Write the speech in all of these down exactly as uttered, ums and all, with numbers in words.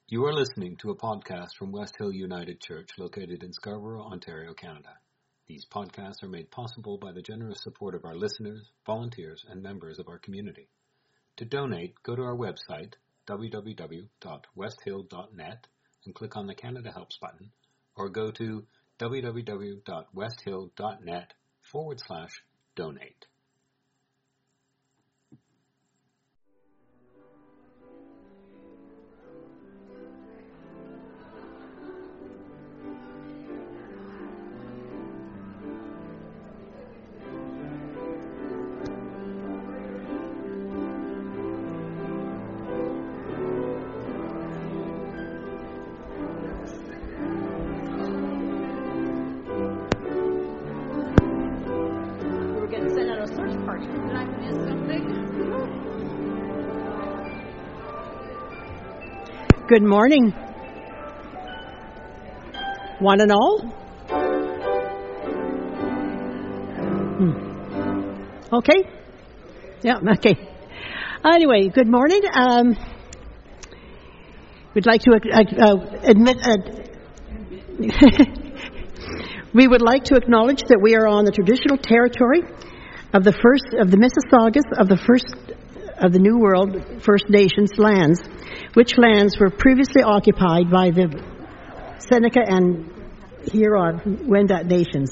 You are listening to a podcast from West Hill United Church located in Scarborough, Ontario, Canada. These podcasts are made possible by the generous support of our listeners, volunteers, and members of our community. To donate, go to our website, w w w dot west hill dot net, and click on the Canada Helps button, or go to w w w dot west hill dot net forward slash donate. Good morning, one and all. Hmm. Okay. Yeah, okay. Anyway, good morning. Um, we'd like to uh, admit, uh, we would like to acknowledge that we are on the traditional territory of the first, of the Mississaugas of the first, of the New World First Nations lands, which lands were previously occupied by the Seneca and Huron-Wendat nations.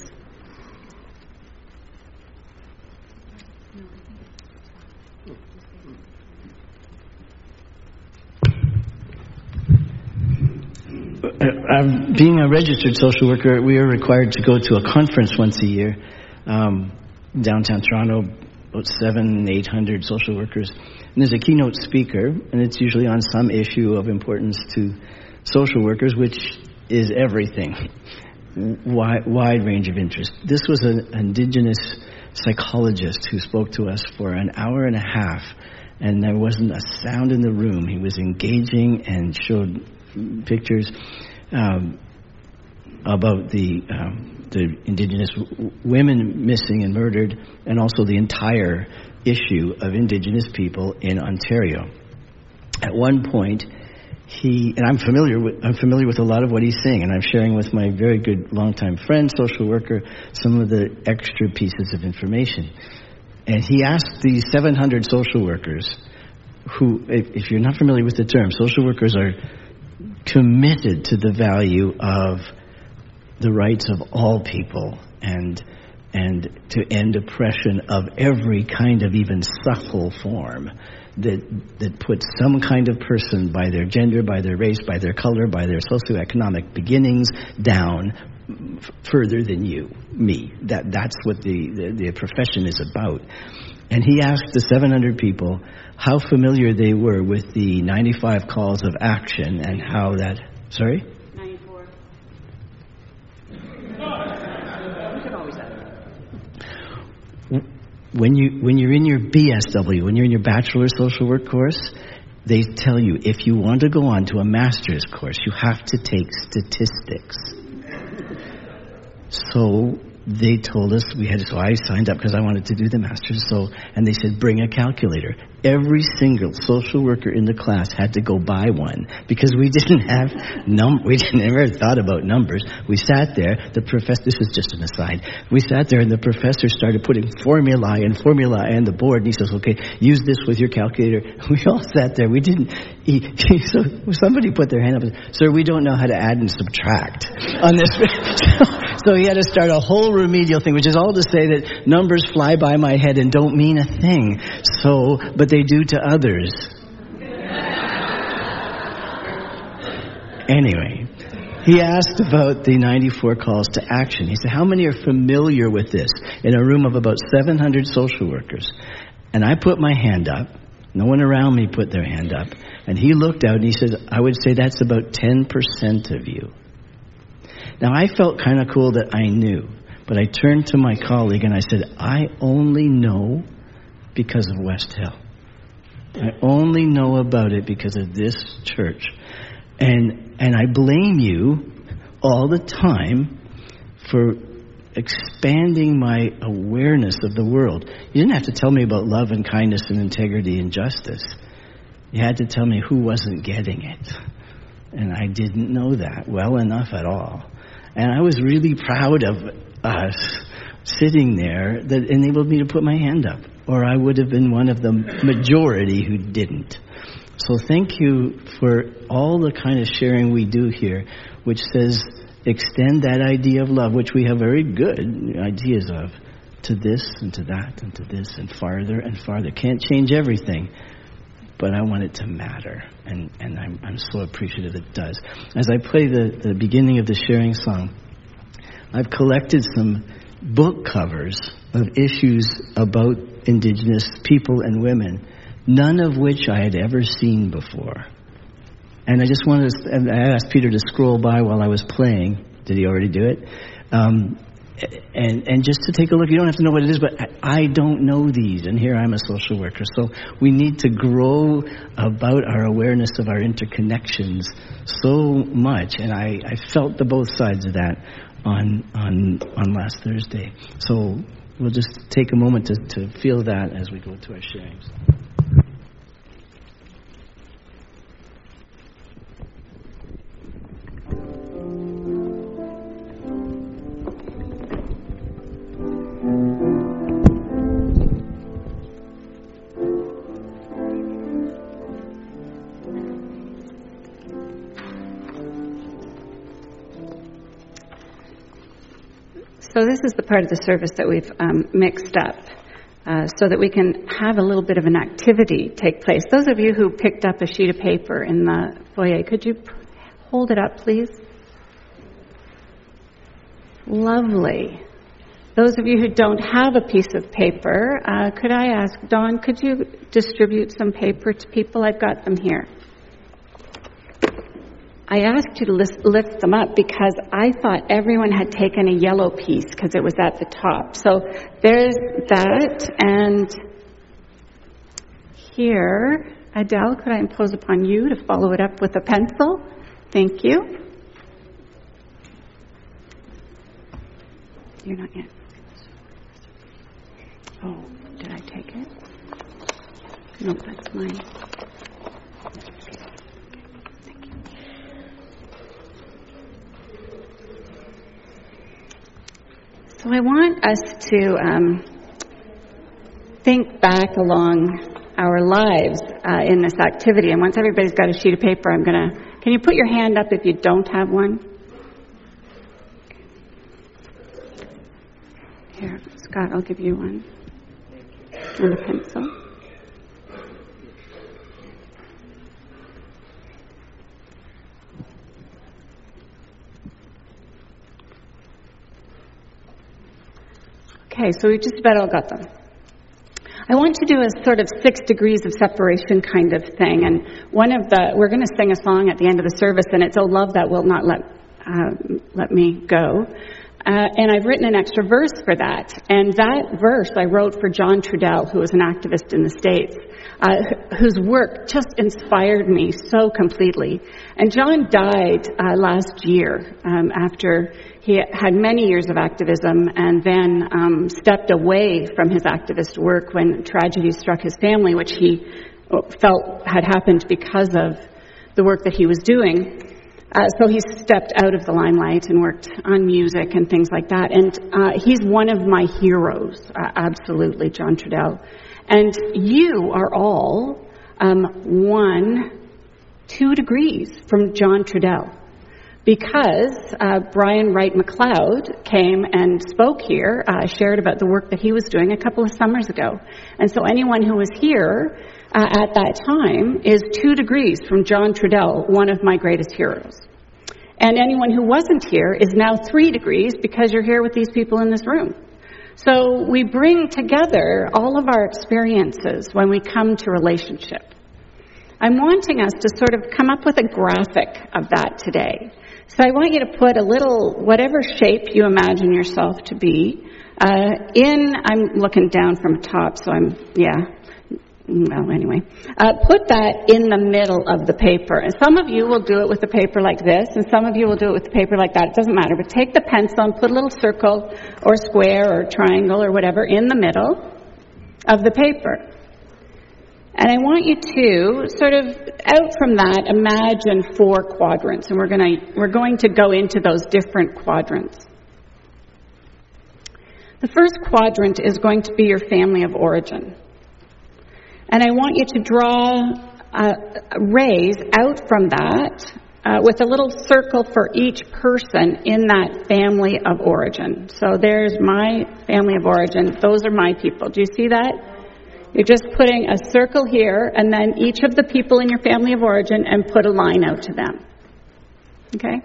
Uh, being a registered social worker, we are required to go to a conference once a year. Um, downtown Toronto, about seven, eight hundred social workers. And there's a keynote speaker, and it's usually on some issue of importance to social workers, which is everything. Wide, wide range of interest. This was an Indigenous psychologist who spoke to us for an hour and a half, and there wasn't a sound in the room. He was engaging and showed pictures um, about the um, the Indigenous w- women missing and murdered, and also the entire issue of Indigenous people in Ontario. At one point, he and I'm familiar with I'm familiar with a lot of what he's saying, and I'm sharing with my very good longtime friend, social worker, some of the extra pieces of information. And he asked these seven hundred social workers, who, if, if you're not familiar with the term, social workers are committed to the value of the rights of all people and and to end oppression of every kind of even subtle form that that puts some kind of person by their gender, by their race, by their color, by their socioeconomic beginnings down f- further than you, me. That that's what the, the, the profession is about. And he asked the seven hundred people how familiar they were with the ninety-five calls of action and how that... Sorry? ninety-four. When you when you're in your B S W, when you're in your bachelor social work course, they tell you if you want to go on to a master's course, you have to take statistics. So they told us we had. So I signed up because I wanted to do the master's. So and they said bring a calculator. Every single social worker in the class had to go buy one because we didn't have num. We didn't ever thought about numbers. We sat there. The professor. This is just an aside. We sat there and the professor started putting formulae and formulae on the board. And he says, "Okay, use this with your calculator." We all sat there. We didn't. He, he, so somebody put their hand up and said, "Sir, we don't know how to add and subtract on this." So he had to start a whole remedial thing, which is all to say that numbers fly by my head and don't mean a thing. So, but they do to others. Anyway, he asked about the ninety-four calls to action. He said, how many are familiar with this? In a room of about seven hundred social workers. And I put my hand up. No one around me put their hand up. And he looked out and he said, I would say that's about ten percent of you. Now, I felt kind of cool that I knew. But I turned to my colleague and I said, I only know because of West Hill. I only know about it because of this church. And and I blame you all the time for expanding my awareness of the world. You didn't have to tell me about love and kindness and integrity and justice. You had to tell me who wasn't getting it. And I didn't know that well enough at all. And I was really proud of us sitting there that enabled me to put my hand up, or I would have been one of the majority who didn't. So thank you for all the kind of sharing we do here, which says extend that idea of love, which we have very good ideas of, to this and to that and to this and farther and farther. Can't change everything, but I want it to matter, and, and I'm, I'm so appreciative it does. As I play the, the beginning of the sharing song, I've collected some book covers of issues about Indigenous people and women, none of which I had ever seen before. And I just wanted to, and I asked Peter to scroll by while I was playing. Did he already do it? Um, and and just to take a look. You don't have to know what it is, but I don't know these, and here I'm a social worker. So we need to grow about our awareness of our interconnections so much, and I, I felt the both sides of that on on on last Thursday. So we'll just take a moment to, to feel that as we go to our sharings. So this is the part of the service that we've um, mixed up uh, so that we can have a little bit of an activity take place. Those of you who picked up a sheet of paper in the foyer, could you p- hold it up, please? Lovely. Those of you who don't have a piece of paper, uh, could I ask, Dawn, could you distribute some paper to people? I've got them here. I asked you to list, lift them up because I thought everyone had taken a yellow piece because it was at the top. So there's that. And here, Adele, could I impose upon you to follow it up with a pencil? Thank you. You're not yet. Oh, did I take it? No, that's mine. So I want us to um, think back along our lives uh, in this activity. And once everybody's got a sheet of paper, I'm going to... Can you put your hand up if you don't have one? Here, Scott, I'll give you one. And a pencil. Okay, so we just about all got them. I want to do a sort of six degrees of separation kind of thing. And one of the, we're going to sing a song at the end of the service, and it's "Oh Love That Will Not Let uh, Let Me Go." Uh, and I've written an extra verse for that. And that verse I wrote for John Trudell, who was an activist in the States, uh, whose work just inspired me so completely. And John died uh, last year um, after he had many years of activism and then um, stepped away from his activist work when tragedy struck his family, which he felt had happened because of the work that he was doing. Uh, so he stepped out of the limelight and worked on music and things like that. And uh, he's one of my heroes, uh, absolutely, John Trudell. And you are all um, one, two degrees from John Trudell. Because uh, Brian Wright McLeod came and spoke here, uh, shared about the work that he was doing a couple of summers ago. And so anyone who was here uh, at that time is two degrees from John Trudell, one of my greatest heroes. And anyone who wasn't here is now three degrees because you're here with these people in this room. So we bring together all of our experiences when we come to relationship. I'm wanting us to sort of come up with a graphic of that today. So I want you to put a little, whatever shape you imagine yourself to be, uh, in, I'm looking down from top, so I'm, yeah, well, anyway. Uh, put that in the middle of the paper. And some of you will do it with the paper like this, and some of you will do it with the paper like that. It doesn't matter, but take the pencil and put a little circle or square or triangle or whatever in the middle of the paper. And I want you to sort of, out from that, imagine four quadrants. And we're going to, we're going to go into those different quadrants. The first quadrant is going to be your family of origin. And I want you to draw uh, rays out from that uh, with a little circle for each person in that family of origin. So there's my family of origin. Those are my people. Do you see that? You're just putting a circle here, and then each of the people in your family of origin, and put a line out to them. Okay?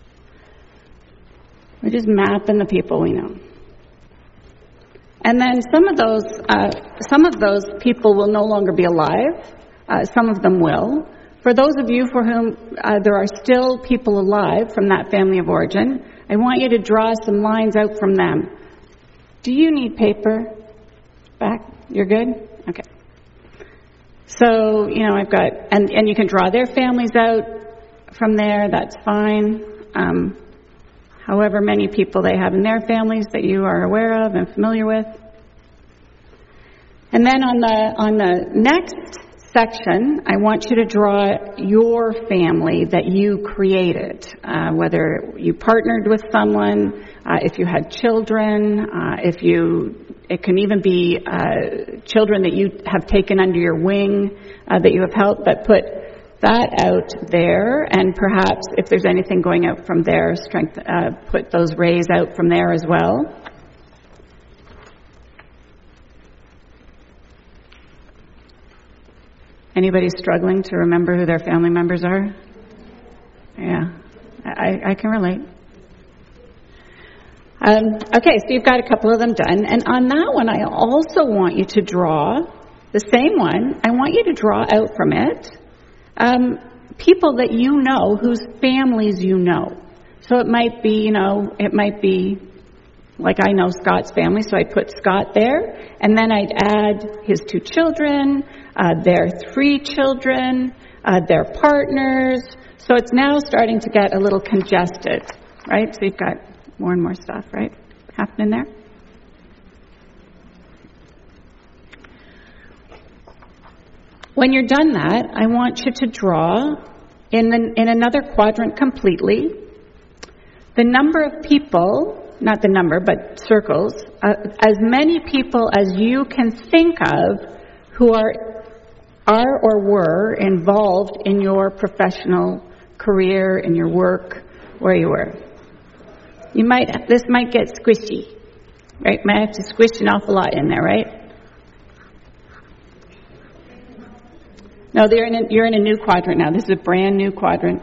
We're just mapping the people we know. And then some of those, uh, some of those people will no longer be alive. Uh, some of them will. For those of you for whom uh, there are still people alive from that family of origin, I want you to draw some lines out from them. Do you need paper back? You're good? Okay. So, you know, I've got, and, and you can draw their families out from there. That's fine. Um, however many people they have in their families that you are aware of and familiar with. And then on the on the next section, I want you to draw your family that you created, uh, whether you partnered with someone, uh, if you had children, uh, if you, it can even be uh, children that you have taken under your wing, uh, that you have helped, but put that out there, and perhaps if there's anything going out from there, strength, uh, put those rays out from there as well. Anybody struggling to remember who their family members are? Yeah, I, I can relate. Um, okay, so you've got a couple of them done. And on that one, I also want you to draw, the same one, I want you to draw out from it um, people that you know, whose families you know. So it might be, you know, it might be, like I know Scott's family, so I'd put Scott there. And then I'd add his two children, uh, their three children, uh, their partners. So it's now starting to get a little congested, right? So you've got more and more stuff, right, happening there. When you're done that, I want you to draw in the, in another quadrant completely the number of people, not the number, but circles, uh, as many people as you can think of who are are or were involved in your professional career, in your work, where you were. You might, this might get squishy, right? Might have to squish an awful lot in there, right? No, they're in a, you're in a new quadrant now. This is a brand new quadrant.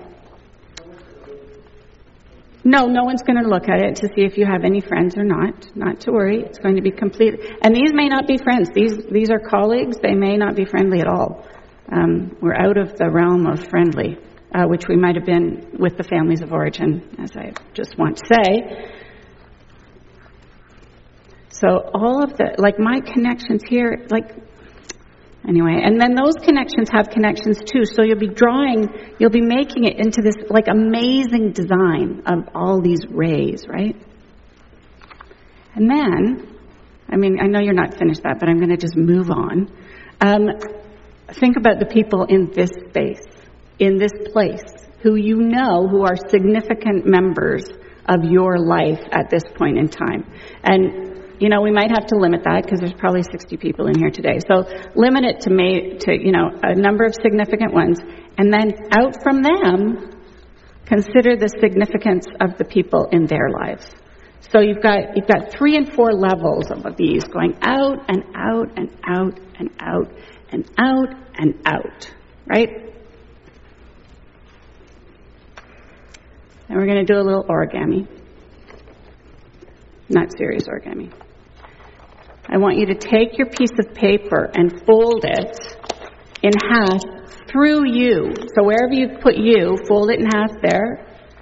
No, no one's going to look at it to see if you have any friends or not. Not to worry. It's going to be complete. And these may not be friends. These these are colleagues. They may not be friendly at all. Um, we're out of the realm of friendly, uh, which we might have been with the families of origin, as I just want to say. So all of the, like my connections here, like, anyway, and then those connections have connections too. So you'll be drawing, you'll be making it into this like amazing design of all these rays, right? And then, I mean, I know you're not finished that, but I'm going to just move on. Um, think about the people in this space, in this place, who you know who are significant members of your life at this point in time. And you know, we might have to limit that because there's probably sixty people in here today. So limit it to, may, to, you know, a number of significant ones. And then out from them, consider the significance of the people in their lives. So you've got, you've got three and four levels of these going out and out and out and out and out and out, right? And we're going to do a little origami. Not serious origami. I want you to take your piece of paper and fold it in half through you. So wherever you put you, fold it in half there.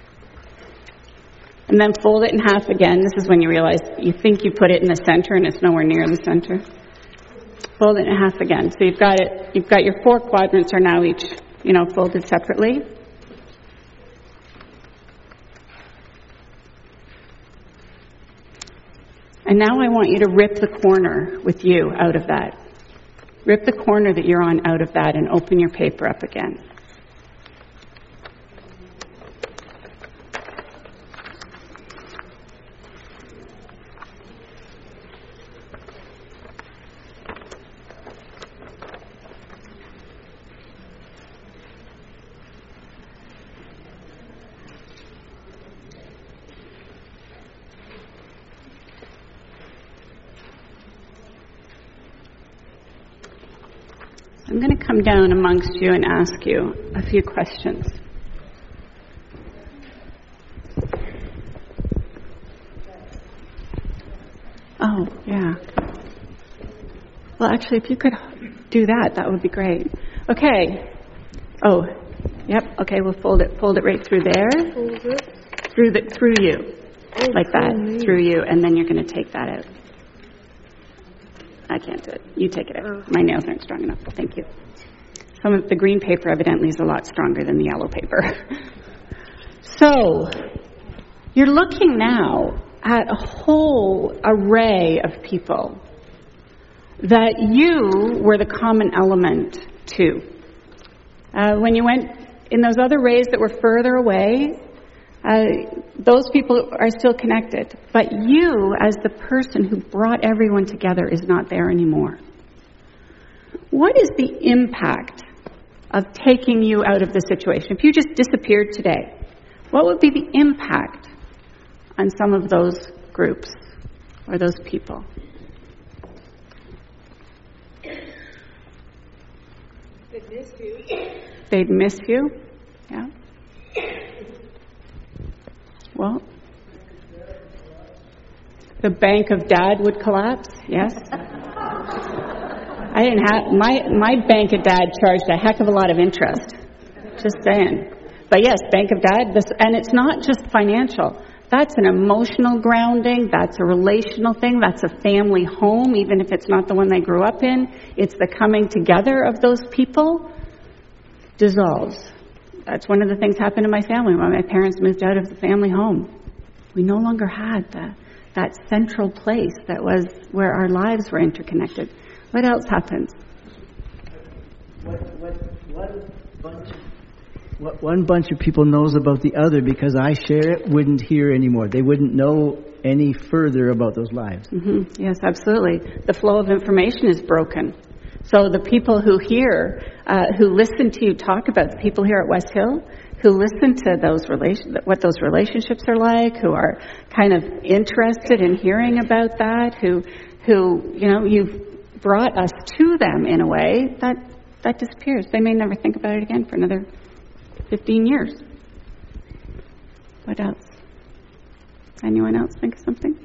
And then fold it in half again. This is when you realize you think you put it in the center and it's nowhere near the center. Fold it in half again. So you've got it, you've got your four quadrants are now each, you know, folded separately. And now I want you to rip the corner with you out of that. Rip the corner that you're on out of that and open your paper up again. I'm going to come down amongst you and ask you a few questions. Oh, yeah. Well, actually, if you could do that, that would be great. Okay. Oh, yep. Okay, we'll fold it. Fold it right through there. Through the through you, like that. Through you, and then you're going to take that out. I can't do it. You take it out. My nails aren't strong enough. Thank you. Some of the green paper evidently is a lot stronger than the yellow paper. So, you're looking now at a whole array of people that you were the common element to. Uh, when you went in those other rays that were further away, Uh, those people are still connected. But you, as the person who brought everyone together, is not there anymore. What is the impact of taking you out of the situation? If you just disappeared today, what would be the impact on some of those groups or those people? They'd miss you. They'd miss you? Yeah. Well, the Bank of Dad would collapse, yes. I didn't have, my, my Bank of Dad charged a heck of a lot of interest. Just saying. But yes, Bank of Dad, this, and it's not just financial. That's an emotional grounding, that's a relational thing, that's a family home, even if it's not the one they grew up in. It's the coming together of those people dissolves. That's one of the things happened in my family when my parents moved out of the family home. We no longer had the, that central place that was where our lives were interconnected. What else happens? What, what, one, bunch of, what one bunch of people knows about the other because I share it wouldn't hear anymore. They wouldn't know any further about those lives. Mm-hmm. Yes, absolutely. The flow of information is broken. So the people who hear, uh, who listen to you talk about, the people here at West Hill, who listen to those relation, what those relationships are like, who are kind of interested in hearing about that, who, who, you know, you've brought us to them in a way, that, that disappears. They may never think about it again for another fifteen years. What else? Anyone else think of something?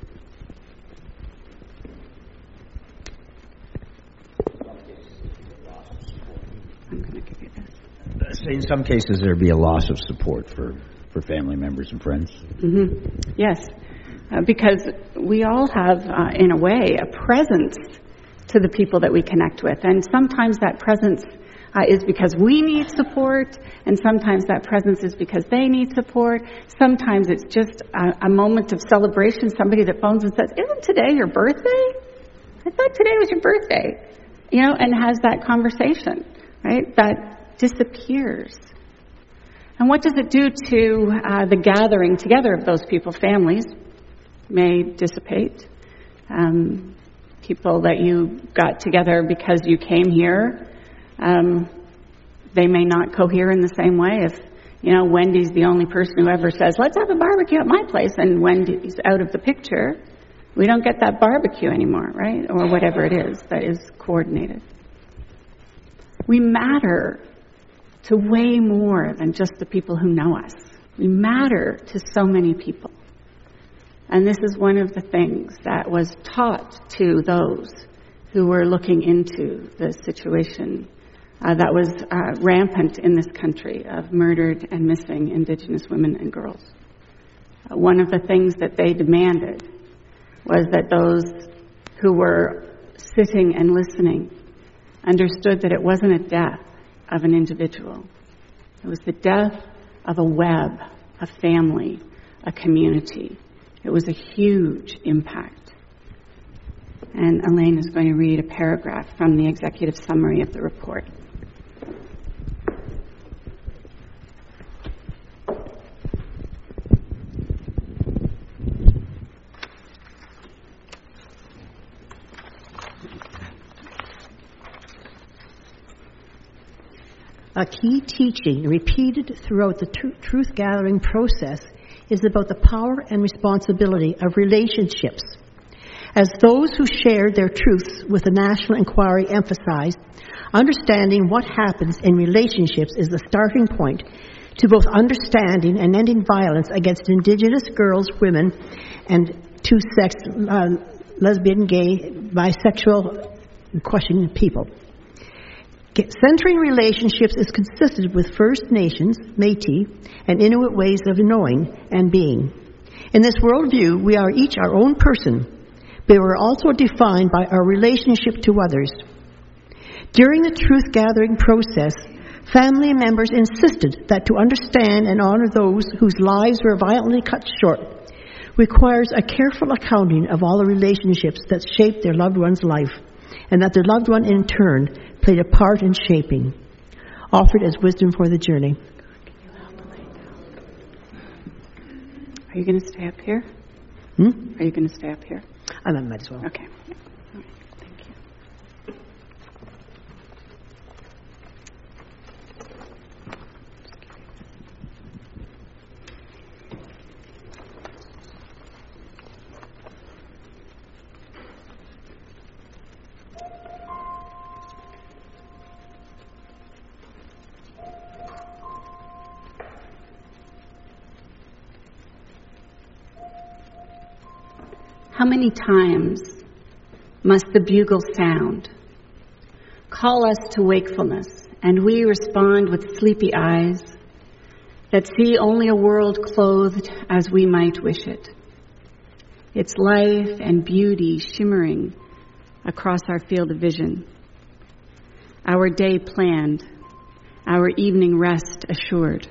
I'm going to give you this. In some cases, there'd be a loss of support for, for family members and friends. Mm-hmm. Yes, uh, because we all have, uh, in a way, a presence to the people that we connect with. And sometimes that presence uh, is because we need support, and sometimes that presence is because they need support. Sometimes it's just a, a moment of celebration, somebody that phones and says, "Isn't today your birthday? I thought today was your birthday." You know, and has that conversation. Right? That disappears. And what does it do to uh, the gathering together of those people? Families may dissipate. Um, people that you got together because you came here, um, they may not cohere in the same way. If, you know, Wendy's the only person who ever says, "Let's have a barbecue at my place," and Wendy's out of the picture, we don't get that barbecue anymore, right? Or whatever it is that is coordinated. We matter to way more than just the people who know us. We matter to so many people. And this is one of the things that was taught to those who were looking into the situation uh, that was uh, rampant in this country of murdered and missing Indigenous women and girls. Uh, one of the things that they demanded was that those who were sitting and listening understood that it wasn't a death of an individual. It was the death of a web, a family, a community. It was a huge impact. and Elaine is going to read a paragraph from the executive summary of the report. A key teaching repeated throughout the tr- truth-gathering process is about the power and responsibility of relationships. As those who shared their truths with the National Inquiry emphasized, understanding what happens in relationships is the starting point to both understanding and ending violence against Indigenous girls, women, and two-sex, uh, lesbian, gay, bisexual, and questioning people. Centering relationships is consistent with First Nations, Métis, and Inuit ways of knowing and being. In this worldview, we are each our own person, but we're also defined by our relationship to others. During the truth-gathering process, family members insisted that to understand and honor those whose lives were violently cut short requires a careful accounting of all the relationships that shaped their loved one's life, and that their loved one in turn played a part in shaping, offered as wisdom for the journey. Are you going to stay up here? Hmm? Are you going to stay up here? I might as well. Okay. Yeah. All right. Thank you. How many times must the bugle sound, call us to wakefulness, and we respond with sleepy eyes that see only a world clothed as we might wish it, its life and beauty shimmering across our field of vision, our day planned, our evening rest assured.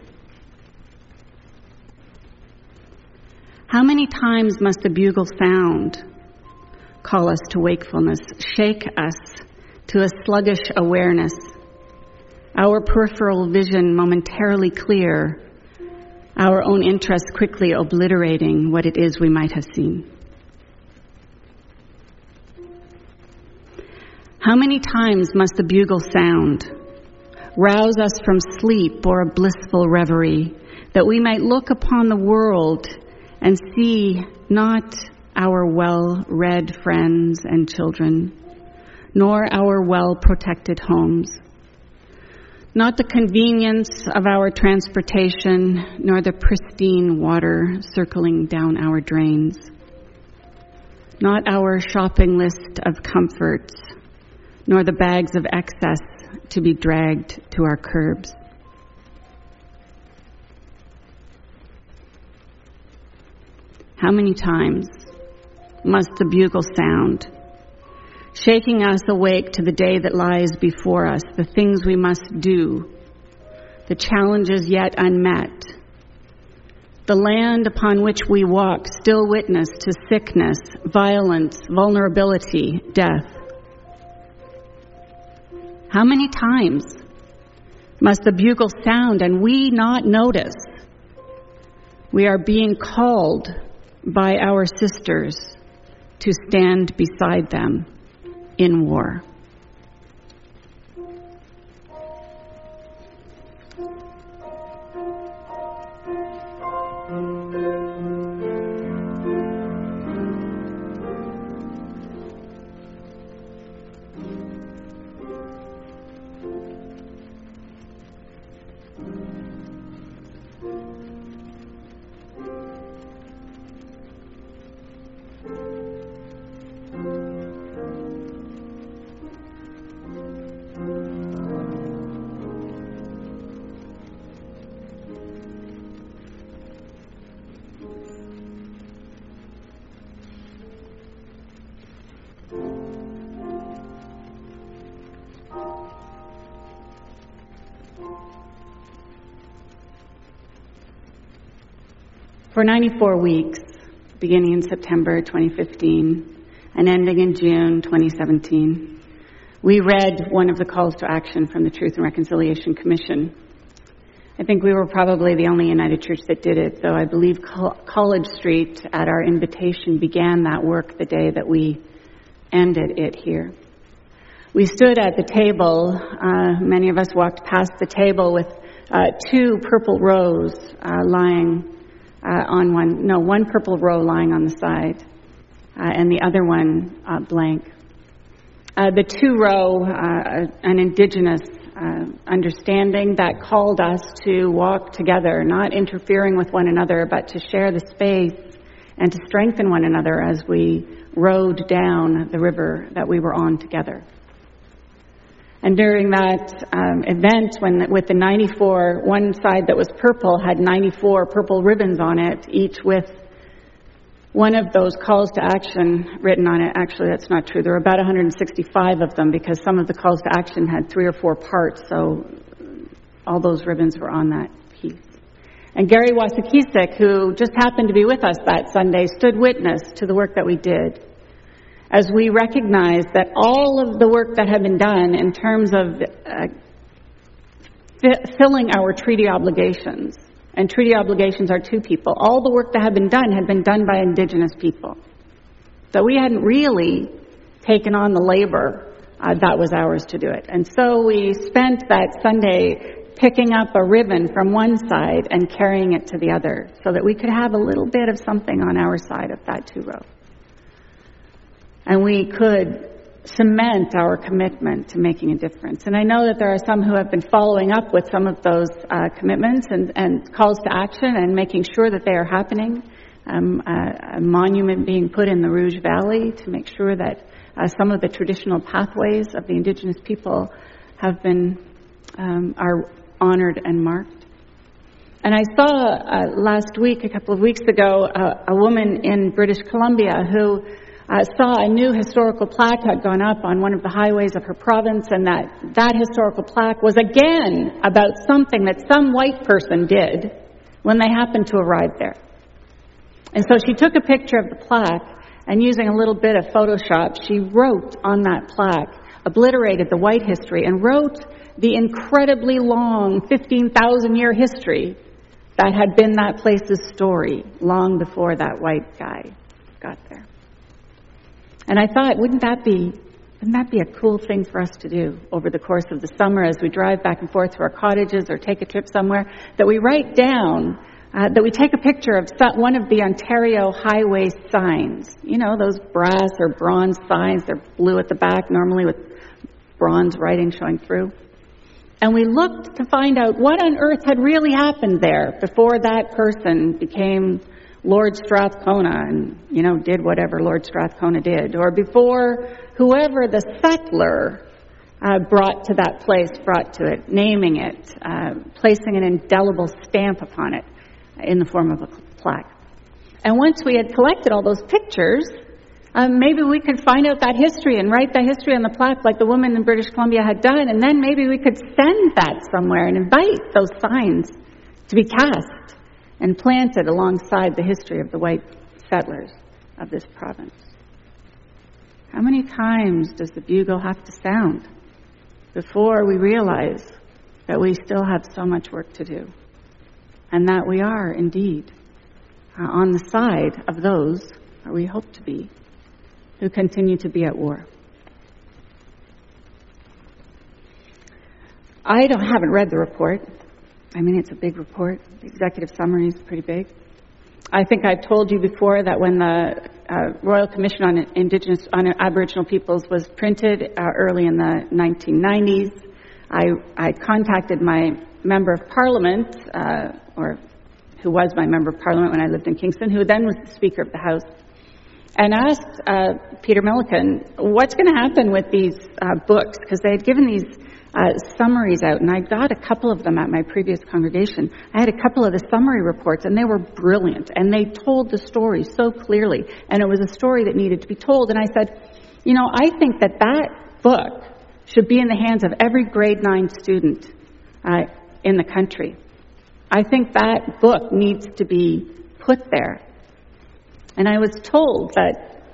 How many times must the bugle sound, call us to wakefulness, shake us to a sluggish awareness, our peripheral vision momentarily clear, our own interests quickly obliterating what it is we might have seen? How many times must the bugle sound, rouse us from sleep or a blissful reverie, that we might look upon the world and see not our well-read friends and children, nor our well-protected homes, not the convenience of our transportation, nor the pristine water circling down our drains, not our shopping list of comforts, nor the bags of excess to be dragged to our curbs. How many times must the bugle sound, shaking us awake to the day that lies before us, the things we must do, the challenges yet unmet, the land upon which we walk still witness to sickness, violence, vulnerability, death? How many times must the bugle sound and we not notice we are being called by our sisters to stand beside them in war? For ninety-four weeks, beginning in September twenty fifteen, and ending in June twenty seventeen. We read one of the calls to action from the Truth and Reconciliation Commission. I think we were probably the only United Church that did it, though I believe College Street, at our invitation, began that work the day that we ended it here. We stood at the table. Uh, many of us walked past the table with uh, two purple rows uh, lying uh, on one, no, one purple row lying on the side, uh, and the other one uh, blank. Uh, the two row, uh, an Indigenous uh, understanding that called us to walk together, not interfering with one another, but to share the space and to strengthen one another as we rowed down the river that we were on together. And during that um, event, when with the ninety-four, one side that was purple had ninety-four purple ribbons on it, each with one of those calls to action written on it. Actually, that's not true. There were about one hundred sixty-five of them because some of the calls to action had three or four parts, so all those ribbons were on that piece. And Gary Wasakisik, who just happened to be with us that Sunday, stood witness to the work that we did, as we recognized that all of the work that had been done in terms of uh, f- filling our treaty obligations, and treaty obligations are two people, all the work that had been done had been done by Indigenous people. So we hadn't really taken on the labor uh, that was ours to do it. And so we spent that Sunday picking up a ribbon from one side and carrying it to the other so that we could have a little bit of something on our side of that two row. And we could cement our commitment to making a difference. And I know that there are some who have been following up with some of those uh, commitments and, and calls to action and making sure that they are happening. Um, a, a monument being put in the Rouge Valley to make sure that uh, some of the traditional pathways of the Indigenous people have been, um, are honored and marked. And I saw uh, last week, a couple of weeks ago, uh, a woman in British Columbia who Uh, saw a new historical plaque had gone up on one of the highways of her province, and that that historical plaque was again about something that some white person did when they happened to arrive there. And so she took a picture of the plaque, and using a little bit of Photoshop, she wrote on that plaque, obliterated the white history, and wrote the incredibly long fifteen thousand year history that had been that place's story long before that white guy got there. And I thought, wouldn't that be, wouldn't that be a cool thing for us to do over the course of the summer as we drive back and forth to our cottages or take a trip somewhere, that we write down, uh, that we take a picture of one of the Ontario highway signs. You know, those brass or bronze signs, they're blue at the back, normally with bronze writing showing through. And we looked to find out what on earth had really happened there before that person became Lord Strathcona and, you know, did whatever Lord Strathcona did, or before whoever the settler uh, brought to that place, brought to it, naming it, uh, placing an indelible stamp upon it in the form of a plaque. And once we had collected all those pictures, um, maybe we could find out that history and write that history on the plaque like the woman in British Columbia had done, and then maybe we could send that somewhere and invite those signs to be cast and planted alongside the history of the white settlers of this province. How many times does the bugle have to sound before we realize that we still have so much work to do, and that we are indeed uh, on the side of those, or we hope to be, who continue to be at war? I don't, haven't read the report. I mean, it's a big report. The executive summary is pretty big. I think I've told you before that when the uh, Royal Commission on Indigenous, on Aboriginal Peoples was printed uh, early in the nineteen nineties, I, I contacted my member of Parliament, uh, or who was my member of Parliament when I lived in Kingston, who then was the Speaker of the House, and asked uh, Peter Milliken, what's going to happen with these uh, books? Because they had given these Uh, summaries out, and I got a couple of them at my previous congregation. I had a couple of the summary reports, and they were brilliant, and they told the story so clearly, and it was a story that needed to be told. And I said, you know, I think that that book should be in the hands of every grade nine student uh, in the country. I think that book needs to be put there. And I was told that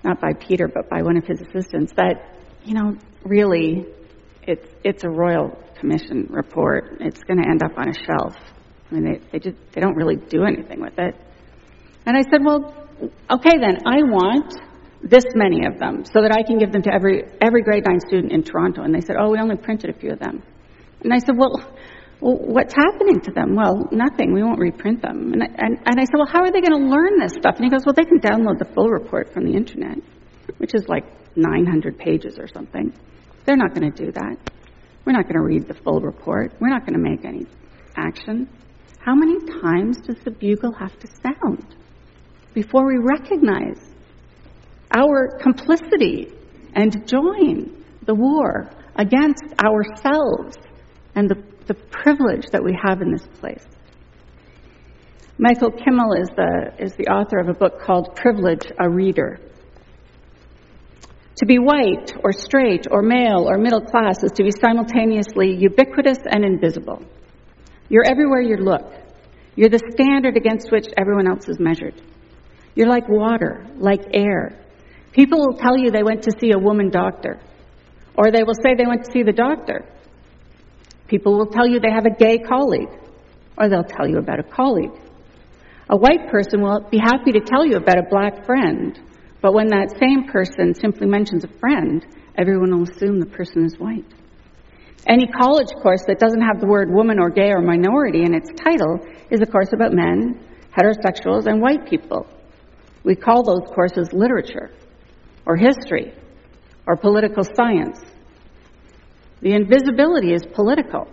not by Peter, but by one of his assistants, that, you know, really, it's it's a Royal Commission report. It's going to end up on a shelf. I mean, they, they just they don't really do anything with it. And I said, well, okay then, I want this many of them so that I can give them to every every grade nine student in Toronto. And they said, oh, we only printed a few of them. And I said, well, well what's happening to them? Well, nothing. We won't reprint them. And I, and, and I said, well, how are they going to learn this stuff? And he goes, well, they can download the full report from the internet, which is like nine hundred pages or something. They're not going to do that. We're not going to read the full report. We're not going to make any action. How many times does the bugle have to sound before we recognize our complicity and join the war against ourselves and the, the privilege that we have in this place? Michael Kimmel is the, is the author of a book called Privilege, a Reader. To be white or straight or male or middle class is to be simultaneously ubiquitous and invisible. You're everywhere you look. You're the standard against which everyone else is measured. You're like water, like air. People will tell you they went to see a woman doctor, or they will say they went to see the doctor. People will tell you they have a gay colleague, or they'll tell you about a colleague. A white person will be happy to tell you about a black friend, but when that same person simply mentions a friend, everyone will assume the person is white. Any college course that doesn't have the word woman or gay or minority in its title is a course about men, heterosexuals, and white people. We call those courses literature, or history, or political science. The invisibility is political.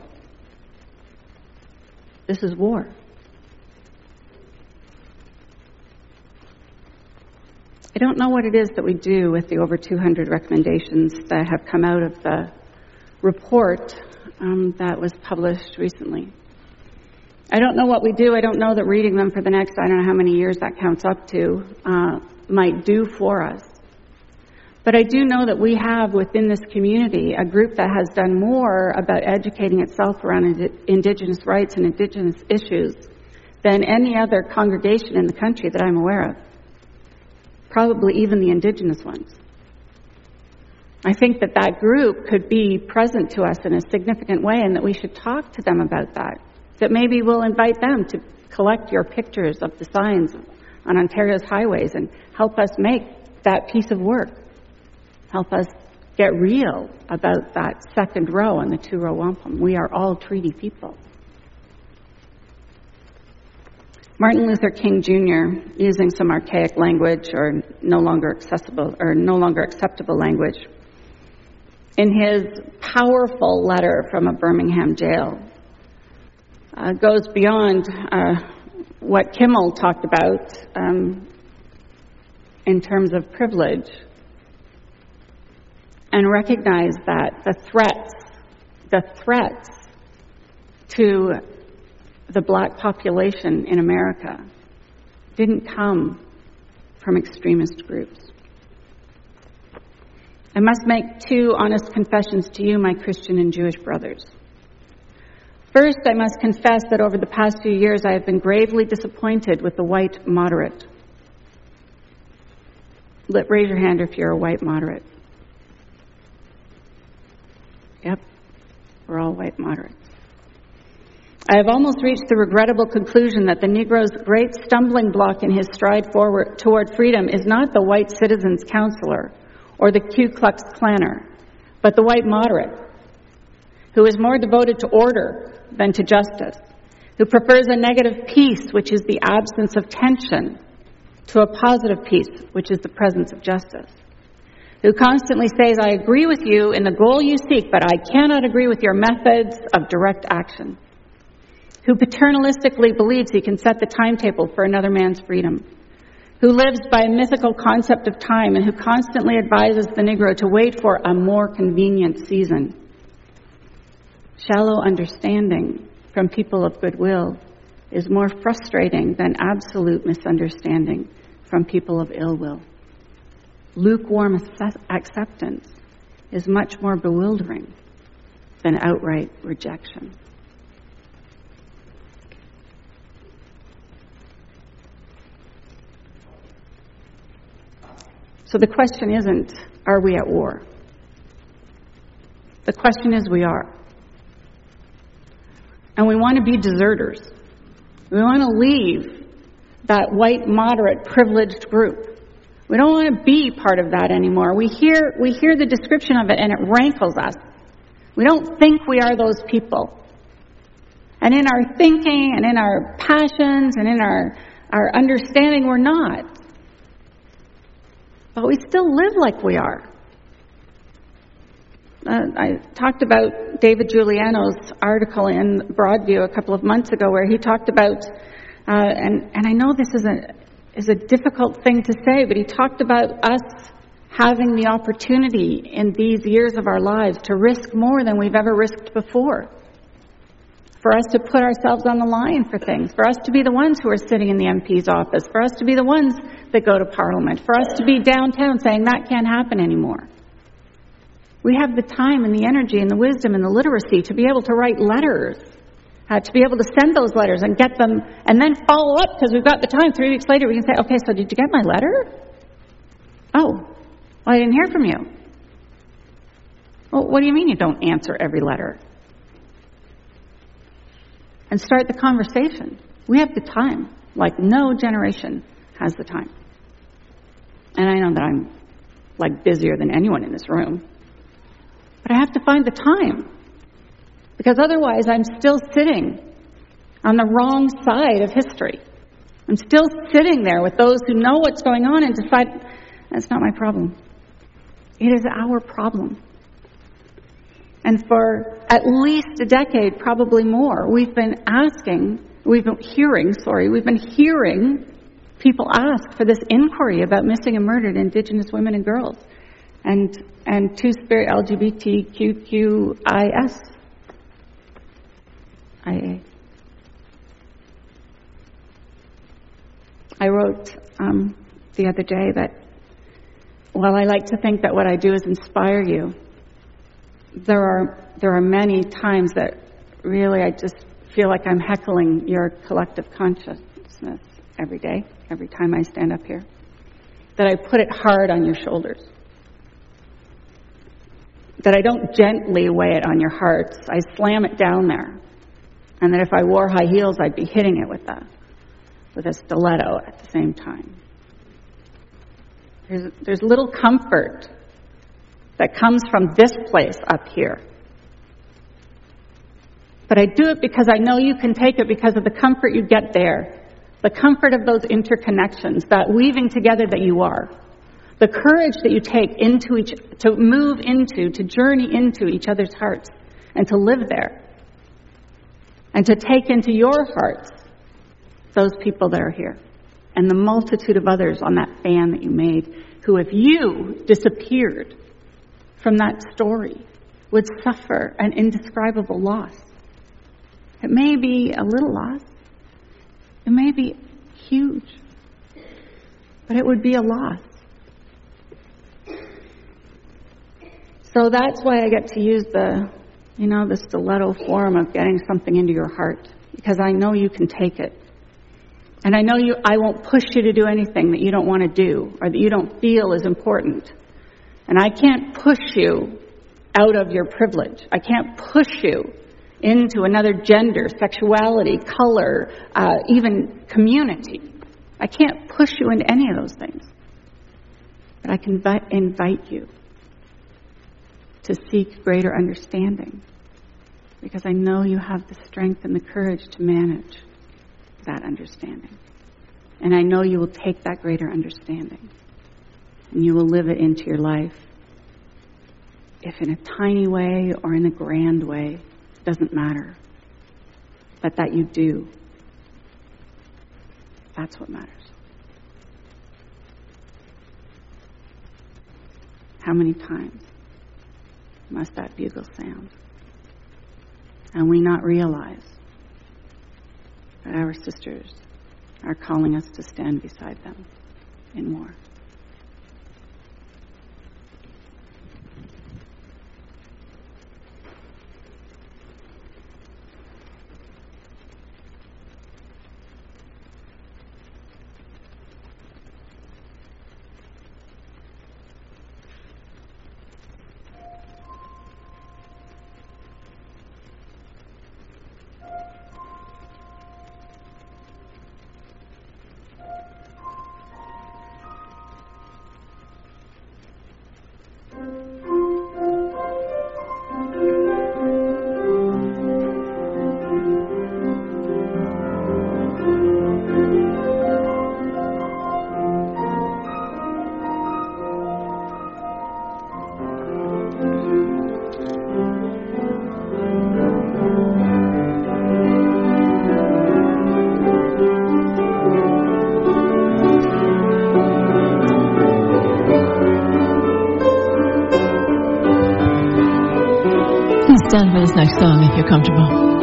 This is war. I don't know what it is that we do with the over two hundred recommendations that have come out of the report um, that was published recently. I don't know what we do. I don't know that reading them for the next, I don't know how many years that counts up to, uh, might do for us. But I do know that we have within this community a group that has done more about educating itself around ind- Indigenous rights and Indigenous issues than any other congregation in the country that I'm aware of. Probably even the Indigenous ones. I think that that group could be present to us in a significant way, and that we should talk to them about that. That maybe we'll invite them to collect your pictures of the signs on Ontario's highways and help us make that piece of work. Help us get real about that second row on the two-row wampum. We are all treaty people. Martin Luther King Junior, using some archaic language or no longer accessible or no longer acceptable language, in his powerful letter from a Birmingham jail, uh, goes beyond uh, what Kimmel talked about um, in terms of privilege, and recognize that the threats, the threats to the black population in America didn't come from extremist groups. I must make two honest confessions to you, my Christian and Jewish brothers. First, I must confess that over the past few years I have been gravely disappointed with the white moderate. Let, raise your hand if you're a white moderate. Yep, we're all white moderates. I have almost reached the regrettable conclusion that the Negro's great stumbling block in his stride forward toward freedom is not the white citizen's counselor or the Ku Klux Klanner, but the white moderate, who is more devoted to order than to justice, who prefers a negative peace, which is the absence of tension, to a positive peace, which is the presence of justice, who constantly says, I agree with you in the goal you seek, but I cannot agree with your methods of direct action, who paternalistically believes he can set the timetable for another man's freedom, who lives by a mythical concept of time and who constantly advises the Negro to wait for a more convenient season. Shallow understanding from people of goodwill is more frustrating than absolute misunderstanding from people of ill will. Lukewarm acceptance is much more bewildering than outright rejection. So the question isn't, are we at war? The question is, we are. And we want to be deserters. We want to leave that white, moderate, privileged group. We don't want to be part of that anymore. We hear, we hear the description of it and it rankles us. We don't think we are those people. And in our thinking and in our passions and in our, our understanding, we're not. But we still live like we are. Uh, I talked about David Giuliano's article in Broadview a couple of months ago where he talked about, uh, and, and I know this is a, is a difficult thing to say, but he talked about us having the opportunity in these years of our lives to risk more than we've ever risked before. For us to put ourselves on the line for things, for us to be the ones who are sitting in the M P's office, for us to be the ones that go to Parliament, for us to be downtown saying that can't happen anymore. We have the time and the energy and the wisdom and the literacy to be able to write letters, uh, to be able to send those letters and get them, and then follow up because we've got the time. Three weeks later we can say, okay, so did you get my letter? Oh, well, I didn't hear from you. Well, what do you mean you don't answer every letter? And start the conversation. We have the time, like no generation has the time. And I know that I'm like busier than anyone in this room. But I have to find the time. Because otherwise I'm still sitting on the wrong side of history. I'm still sitting there with those who know what's going on and decide, that's not my problem. It is our problem. And for at least a decade, probably more, we've been asking, we've been hearing, sorry, we've been hearing people ask for this inquiry about missing and murdered Indigenous women and girls. And and Two-Spirit L G B T Q Q I S. I A. I wrote um, the other day that while I like to think that what I do is inspire you, there are there are many times that really I just feel like I'm heckling your collective consciousness every day, every time I stand up here. That I put it hard on your shoulders. That I don't gently weigh it on your hearts. I slam it down there. And that if I wore high heels, I'd be hitting it with a, with a stiletto at the same time. There's, there's little comfort that comes from this place up here. But I do it because I know you can take it because of the comfort you get there. The comfort of those interconnections, that weaving together that you are. The courage that you take into each, to move into, to journey into each other's hearts, and to live there. And to take into your hearts those people that are here. And the multitude of others on that fan that you made, who if you disappeared from that story, would suffer an indescribable loss. It may be a little loss. It may be huge. But it would be a loss. So that's why I get to use the, you know, the stiletto form of getting something into your heart. Because I know you can take it. And I know you. I won't push you to do anything that you don't want to do or that you don't feel is important. And I can't push you out of your privilege. I can't push you into another gender, sexuality, color, uh, even community. I can't push you into any of those things. But I can vi- invite you to seek greater understanding. Because I know you have the strength and the courage to manage that understanding. And I know you will take that greater understanding and you will live it into your life. If in a tiny way or in a grand way, it doesn't matter. But that you do. That's what matters. How many times must that bugle sound? And we not realize that our sisters are calling us to stand beside them in war. stand for this next song if you're comfortable.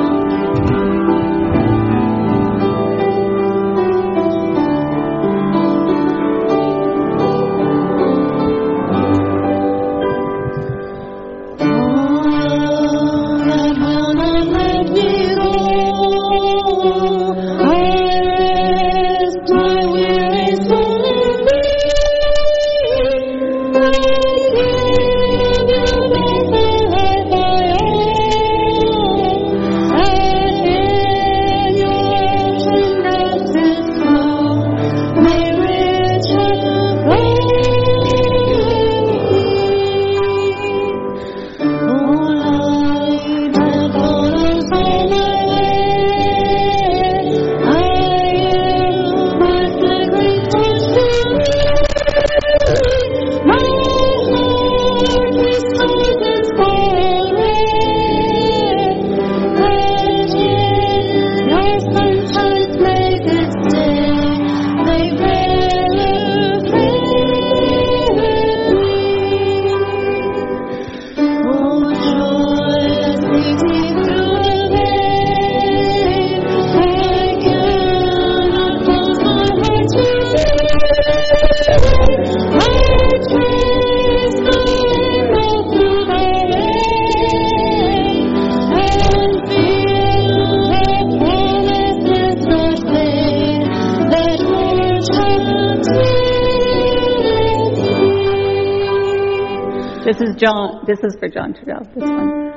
This is John. This is for John Trudell. This one.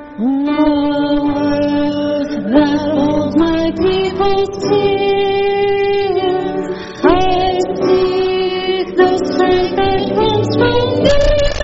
That holds my people's tears. I seek the strength that comes from thee.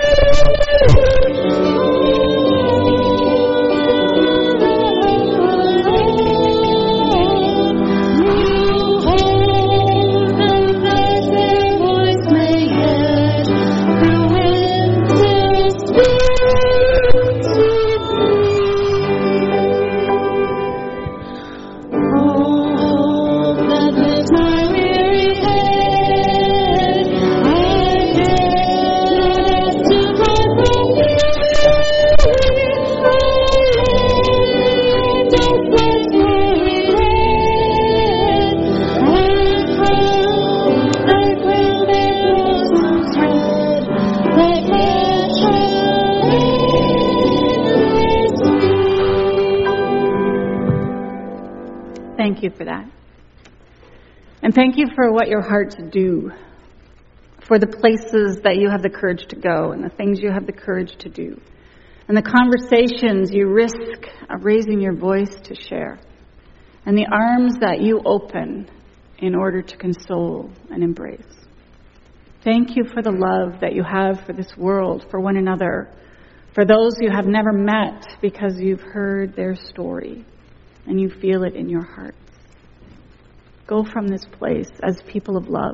Thank you for that. And thank you for what your hearts do, for the places that you have the courage to go and the things you have the courage to do, and the conversations you risk of raising your voice to share, and the arms that you open in order to console and embrace. Thank you for the love that you have for this world, for one another, for those you have never met because you've heard their story and you feel it in your hearts. Go from this place as people of love,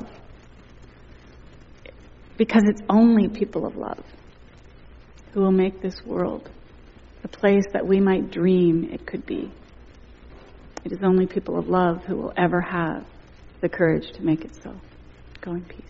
because it's only people of love who will make this world the place that we might dream it could be. It is only people of love who will ever have the courage to make it so. Go in peace.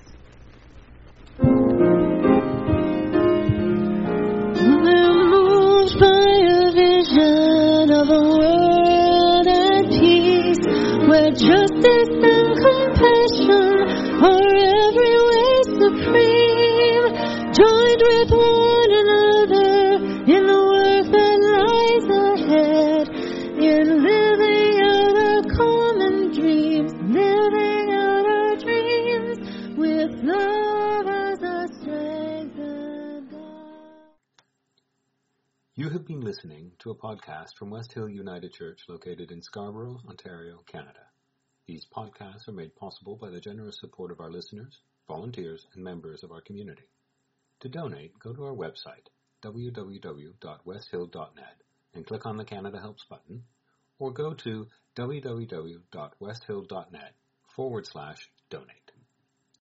We're moved by a vision of a world at peace, where justice and compassion are every way supreme, joined with one another in the work that lies ahead, in living out our common dreams, living out our dreams with love as our strength and God. You have been listening to a podcast from West Hill United Church located in Scarborough, Ontario, Canada. These podcasts are made possible by the generous support of our listeners, volunteers, and members of our community. To donate, go to our website, w w w dot west hill dot net, and click on the Canada Helps button, or go to w w w dot west hill dot net forward slash donate.